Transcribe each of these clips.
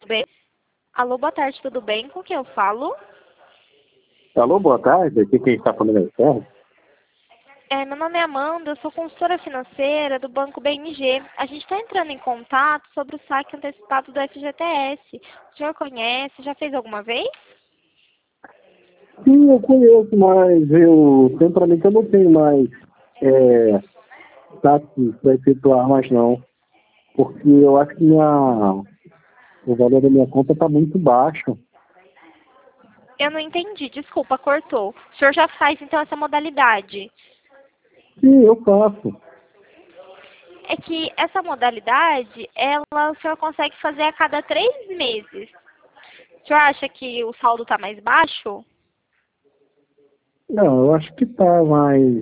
bem? Alô, boa tarde, tudo bem? Com quem eu falo? Alô, boa tarde. Aqui quem está falando é o Sérgio. Meu nome é Amanda, eu sou consultora financeira do Banco BMG. A gente está entrando em contato sobre o saque antecipado do FGTS. O senhor conhece? Já fez alguma vez? Sim, eu conheço, mas eu tenho para mim que eu não tenho mais taxas para efetuar mais não. Porque eu acho que o valor da minha conta está muito baixo. Eu não entendi, desculpa, cortou. O senhor já faz então essa modalidade? Sim, eu faço. É que essa modalidade, o senhor consegue fazer a cada 3 meses. O senhor acha que o saldo está mais baixo? Não, eu acho que tá, mas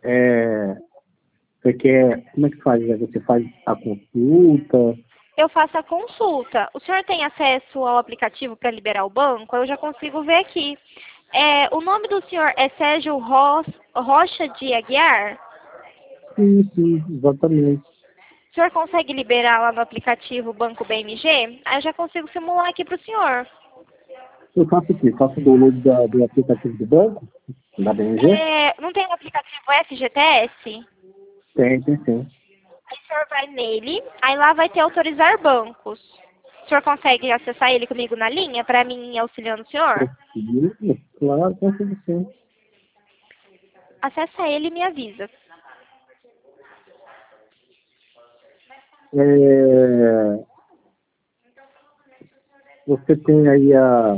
você quer. Como é que faz? Você faz a consulta? Eu faço a consulta. O senhor tem acesso ao aplicativo para liberar o banco? Eu já consigo ver aqui. O nome do senhor é Sérgio Rocha de Aguiar? Sim, exatamente. O senhor consegue liberar lá no aplicativo Banco BMG? Aí eu já consigo simular aqui para o senhor. Eu faço o quê? Faço o download do aplicativo do banco, da BMG? Não tem o aplicativo FGTS? Tem sim. Aí o senhor vai nele, aí lá vai ter autorizar bancos. O senhor consegue acessar ele comigo na linha para mim auxiliando o senhor? Consigo, claro, consigo sim. Acessa ele e me avisa. É, você tem aí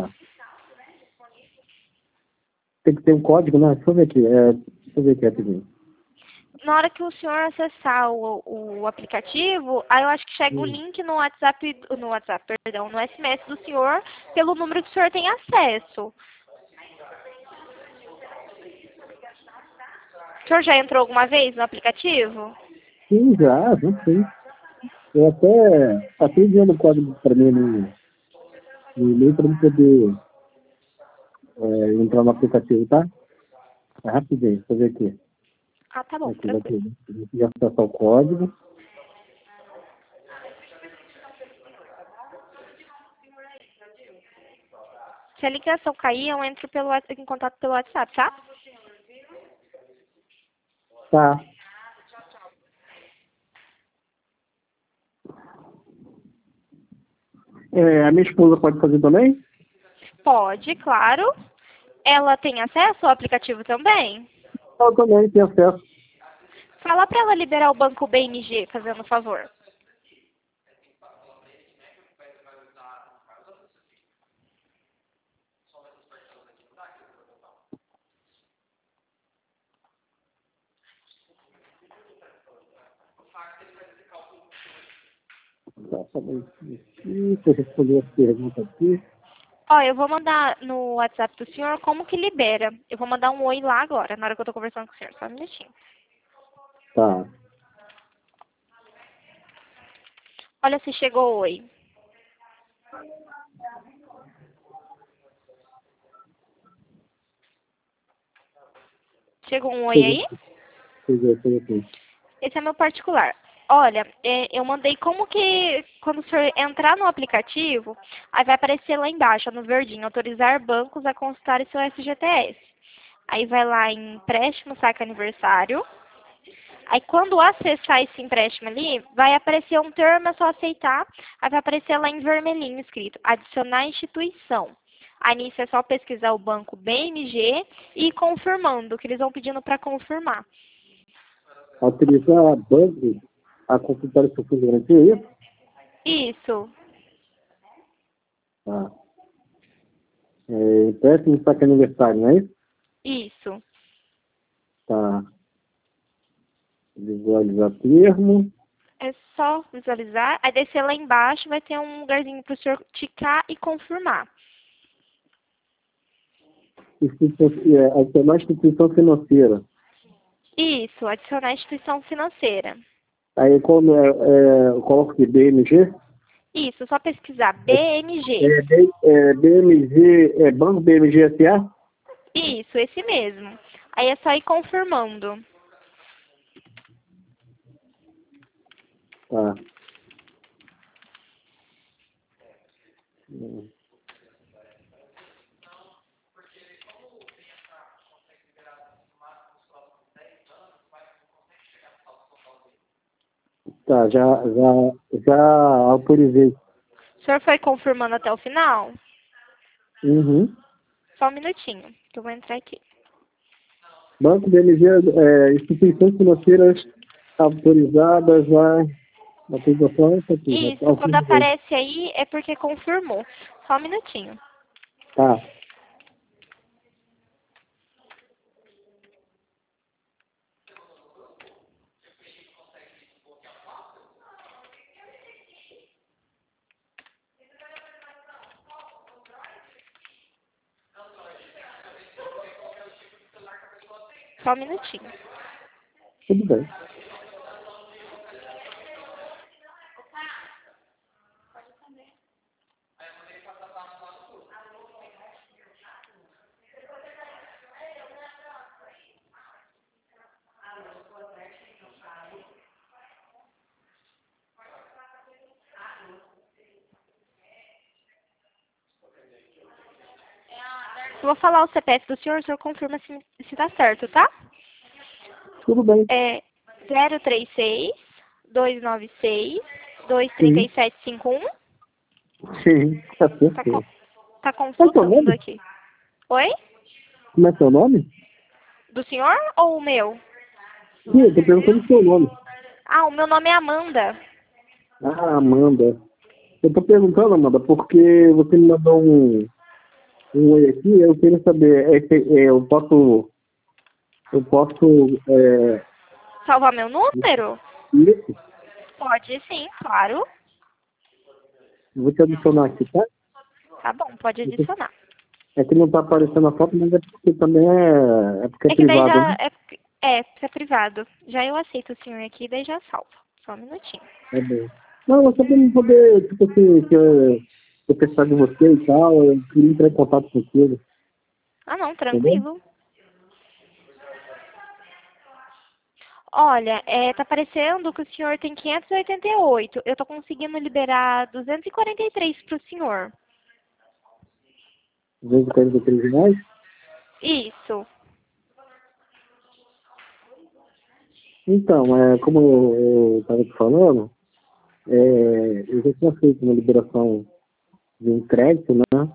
tem que ter um código, né? Deixa eu ver aqui. Deixa eu ver aqui rapidinho. Na hora que o senhor acessar o aplicativo, aí eu acho que chega o Hum. link perdão, no SMS do senhor, pelo número que o senhor tem acesso. O senhor já entrou alguma vez no aplicativo? Sim, já sim. Eu até enviando o código para mim no e-mail para eu poder entrar no aplicativo, tá? É rapidinho, deixa eu ver aqui. Ah, tá bom, Aqui vai tranquilo. ter. Já acessar o código. Se a ligação cair, eu entro em contato pelo WhatsApp, tá? Tá. A minha esposa pode fazer também? Pode, claro. Ela tem acesso ao aplicativo também? Eu também tenho acesso. Fala pra ela liberar o banco BMG, fazendo um favor. Tá, só um minutinho aqui, deixa eu responder as perguntas aqui. Ó, eu vou mandar no WhatsApp do senhor como que libera. Eu vou mandar um oi lá agora, na hora que eu tô conversando com o senhor. Só um minutinho. Tá. Olha se chegou o oi. Chegou um oi Chegou, aí? chegou aqui. Esse é meu particular. Olha, eu mandei como que, quando o senhor entrar no aplicativo, aí vai aparecer lá embaixo, no verdinho, autorizar bancos a consultar seu FGTS. Aí vai lá em empréstimo, saque aniversário. Aí quando acessar esse empréstimo ali, vai aparecer um termo, é só aceitar. Aí vai aparecer lá em vermelhinho escrito, adicionar instituição. Aí nisso é só pesquisar o banco BMG e ir confirmando, que eles vão pedindo para confirmar. Autorizar banco a consultar o seu fundo de garantia, é isso? Isso, Tá. Empréstimo saque aniversário, não é isso? isso. Tá. Visualizar termo. É só visualizar, aí descer lá embaixo vai ter um lugarzinho para o senhor ticar e confirmar. Adicionar instituição financeira. Isso, adicionar instituição financeira. Aí quando eu coloco aqui BMG, Isso, só pesquisar BMG. BMG, Banco BMG SA? Isso, esse mesmo. Aí é só ir confirmando. Tá. Tá, já autorizei. O senhor foi confirmando até o final? Uhum. Só um minutinho, que eu vou entrar aqui. Banco BMG, instituições financeiras autorizadas a autorização, tá aqui, já Isso, quando autorizei. aparece aí é porque confirmou. Só um minutinho. Tá, Só um minutinho. tudo bem. Eu vou falar o CPF do senhor, o senhor confirma se tá certo, tá? Tudo bem. É 036 296 Sim, 23751. sim, tá Tá, certo. tá Qual é teu consultando nome? aqui. Oi? Como é teu nome? Do senhor ou o meu? Sim, eu tô perguntando o seu nome. Ah, o meu nome é Amanda. Ah, Amanda. Eu tô perguntando, Amanda, porque você me mandou um oi aqui, eu queria saber, eu posso, Salvar meu número? isso? Pode sim, claro. Vou te adicionar aqui, tá? Tá bom, pode adicionar. É que não tá aparecendo a foto, mas é porque também é porque é É que daí privado, já né? é privado. Já eu aceito o senhor aqui, daí já salvo. Só um minutinho. É bom. Não, é só pra eu poder, tipo assim, que eu precisar de você e tal, eu queria entrar em contato contigo, Ah, não, entendeu? tranquilo. Olha, tá aparecendo que o senhor tem 588. Eu tô conseguindo liberar 243 pro senhor. R$ 243. Isso. Então, como eu estava te falando, eu já tinha feito uma liberação de um crédito, né?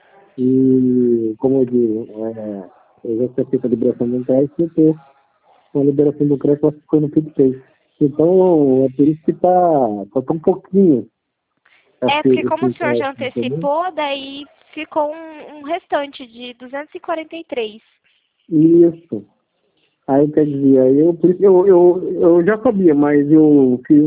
E, como eu digo, eu já tinha feito a liberação de um crédito e eu tô com a liberação do crédito, acho que foi no PicPay. Então, é por isso que falta um pouquinho É, porque esse como o senhor já empréstimo, entendeu? antecipou, daí ficou um restante de 243. Isso. Aí, quer dizer, por isso eu já sabia, mas eu fiz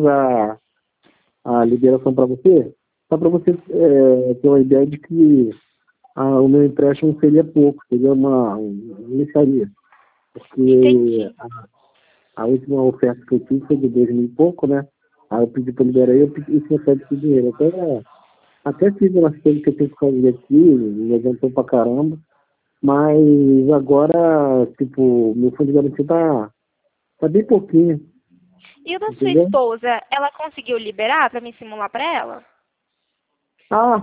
a liberação para você, só para você ter uma ideia de que o meu empréstimo seria pouco, seria uma mixaria, porque Entendi. a última oferta que eu fiz foi de 2 mil e pouco, né? Aí eu pedi para liberar e eu tinha pego esse dinheiro. Até fiz umas coisas que eu tenho que fazer aqui, me adiantou pra caramba, mas agora, tipo, meu fundo de garantia tá bem pouquinho, E o da sua entendeu? esposa, ela conseguiu liberar pra me simular pra ela? Ah,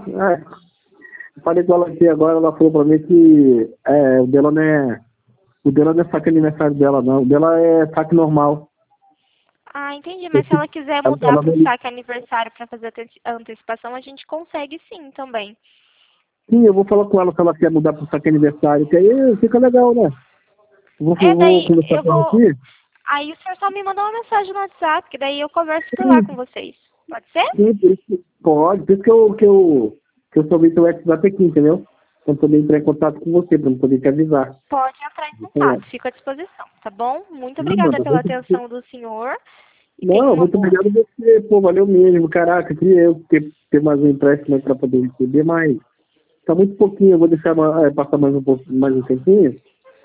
falei com ela aqui agora, ela falou pra mim que o dela não é saque aniversário dela, não. O dela é saque normal. Ah, entendi. Eu Mas se fiz- ela quiser Ela, mudar ela pro não- saque aniversário pra fazer a antecipação, a gente consegue sim também. Sim, eu vou falar com ela se ela quer mudar pro saque aniversário, que aí fica legal, né? Eu vou Daí conversar eu com ela vou. aqui. Aí o senhor só me manda uma mensagem no WhatsApp, que daí eu converso por lá com vocês. Pode ser? Sim, por isso pode, por isso que eu soube teu WhatsApp aqui, entendeu? Pra poder entrar em contato com você, pra eu poder te avisar. Pode entrar em Então, contato, fico à disposição, tá bom? Muito não, obrigada manda, pela atenção do senhor e tenha não, uma muito boa. obrigado a você, pô, valeu mesmo, caraca, queria eu ter mais um empréstimo para poder receber, mas tá muito pouquinho, eu vou deixar passar mais um pouco, mais um tempinho,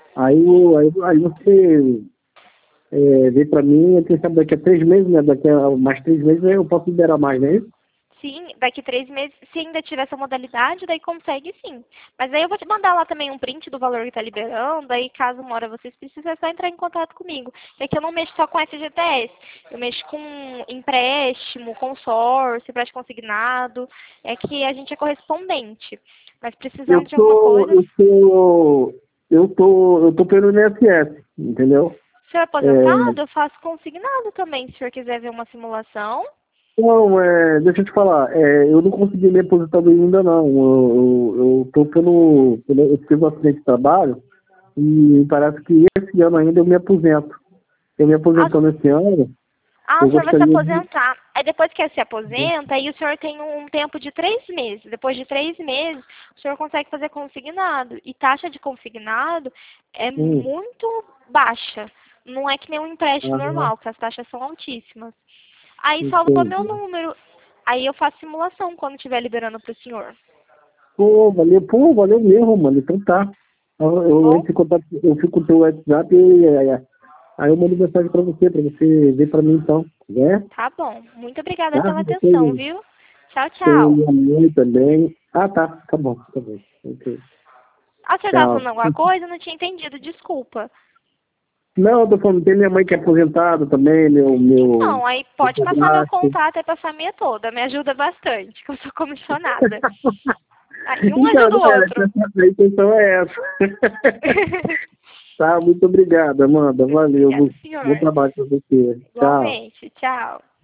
aí você vê pra mim, quem sabe daqui a 3 meses, né, daqui a mais 3 meses eu posso liberar mais, né? Sim, daqui 3 meses, se ainda tiver essa modalidade, daí consegue sim. Mas aí eu vou te mandar lá também um print do valor que tá liberando, aí caso uma hora vocês precisem, é só entrar em contato comigo. É que eu não mexo só com FGTS, eu mexo com empréstimo, consórcio, empréstimo consignado, é que a gente é correspondente. Mas Eu precisando de alguma tô, coisa, eu tô, eu tô pelo INSS, entendeu? Se for aposentado, eu faço consignado também, se o senhor quiser ver uma simulação. Não, deixa eu te falar, eu não consegui me aposentar ainda não. Eu tô eu tive um acidente de trabalho e parece que esse ano ainda eu me aposento. Eu me Ah, aposentando esse ano, o eu senhor vai se gostaria de. aposentar. Aí depois que se aposenta, aí o senhor tem um tempo de 3 meses. Depois de 3 meses, o senhor consegue fazer consignado. E taxa de consignado é Hum, muito baixa. Não é que nem um empréstimo ah, normal, que as taxas são altíssimas. Aí salva meu entendi. número. Aí eu faço simulação quando estiver liberando para o senhor. Pô, valeu mesmo, mano. Então tá. Tá Eu bom? entro em contato, eu fico com o teu WhatsApp e aí eu mando mensagem pra você ver pra mim então. Né? Tá bom. Muito obrigada Tá? pela atenção, Depois viu? Tchau, tem tchau. minha mãe também. Ah, tá. Tá bom, tá bom. Ok. Ah, o senhor estava Tchau. falando alguma coisa? Eu não tinha entendido, desculpa. Não, eu tô falando, tem minha mãe que é aposentada também, Então, aí meu pode passar meu padrasto. contato aí pra família toda. Me ajuda bastante, que eu sou comissionada. Aí um Então, ajuda o outro. a intenção é essa. Tá, muito obrigado, Amanda. Valeu. Obrigada, Bom senhor. trabalho pra você. Tchau. Igualmente. Tchau.